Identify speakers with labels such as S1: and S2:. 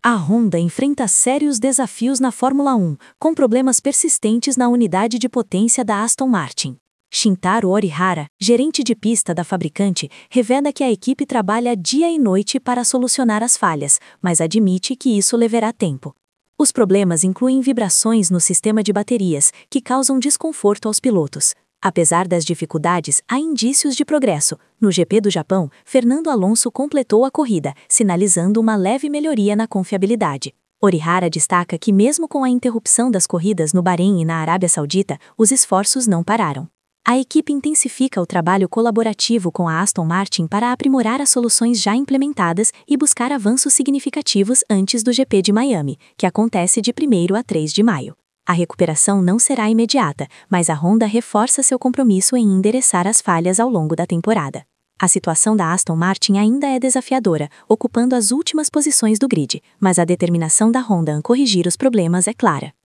S1: A Honda enfrenta sérios desafios na Fórmula 1, com problemas persistentes na unidade de potência da Aston Martin. Shintaro Orihara, gerente de pista da fabricante, revela que a equipe trabalha dia e noite para solucionar as falhas, mas admite que isso levará tempo. Os problemas incluem vibrações no sistema de baterias, que causam desconforto aos pilotos. Apesar das dificuldades, há indícios de progresso. No GP do Japão, Fernando Alonso completou a corrida, sinalizando uma leve melhoria na confiabilidade. Orihara destaca que mesmo com a interrupção das corridas no Bahrein e na Arábia Saudita, os esforços não pararam. A equipe intensifica o trabalho colaborativo com a Aston Martin para aprimorar as soluções já implementadas e buscar avanços significativos antes do GP de Miami, que acontece de 1º a 3 de maio. A recuperação não será imediata, mas a Honda reforça seu compromisso em endereçar as falhas ao longo da temporada. A situação da Aston Martin ainda é desafiadora, ocupando as últimas posições do grid, mas a determinação da Honda em corrigir os problemas é clara.